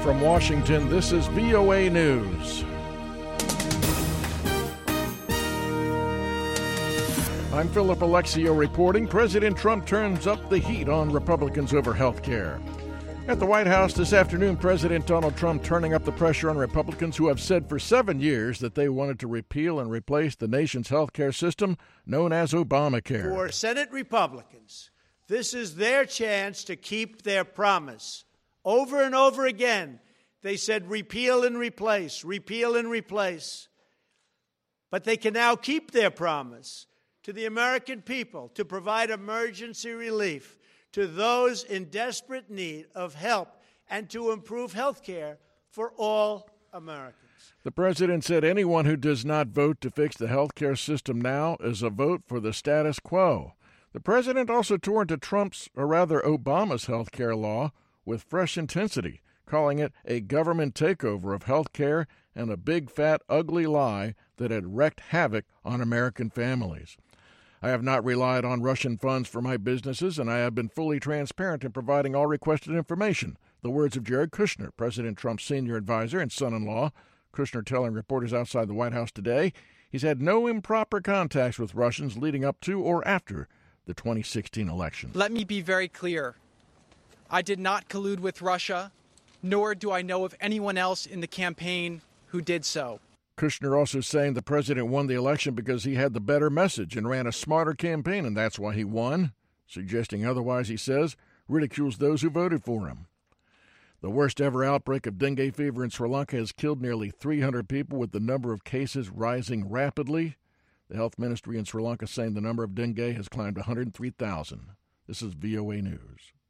from Washington, this is VOA News. I'm Philip Alexio reporting. President Trump turns up the heat on Republicans over health care. At the White House this afternoon, President Donald Trump turning up the pressure on Republicans who have said for 7 years that they wanted to repeal and replace the nation's health care system known as Obamacare. For Senate Republicans, this is their chance to keep their promise. Over and over again, they said repeal and replace, repeal and replace. But they can now keep their promise to the American people to provide emergency relief to those in desperate need of help and to improve health care for all Americans. The president said anyone who does not vote to fix the health care system now is a vote for the status quo. The president also tore into Obama's health care law with fresh intensity, calling it a government takeover of health care and a big, fat, ugly lie that had wreaked havoc on American families. I have not relied on Russian funds for my businesses, and I have been fully transparent in providing all requested information. The words of Jared Kushner, President Trump's senior advisor and son-in-law. Kushner telling reporters outside the White House today he's had no improper contacts with Russians leading up to or after the 2016 election. Let me be very clear. I did not collude with Russia, nor do I know of anyone else in the campaign who did so. Kushner also saying the president won the election because he had the better message and ran a smarter campaign, and that's why he won. Suggesting otherwise, he says, ridicules those who voted for him. The worst ever outbreak of dengue fever in Sri Lanka has killed nearly 300 people, with the number of cases rising rapidly. The health ministry in Sri Lanka saying the number of dengue has climbed 103,000. This is VOA News.